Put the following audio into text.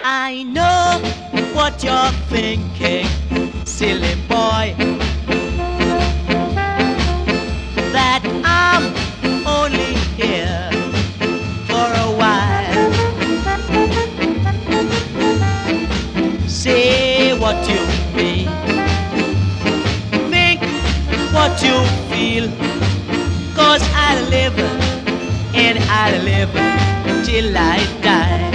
I know what you're thinking, silly boy, that I'm only here for a while. Say what you mean, think what you feel, 'cause I live and I live till I die.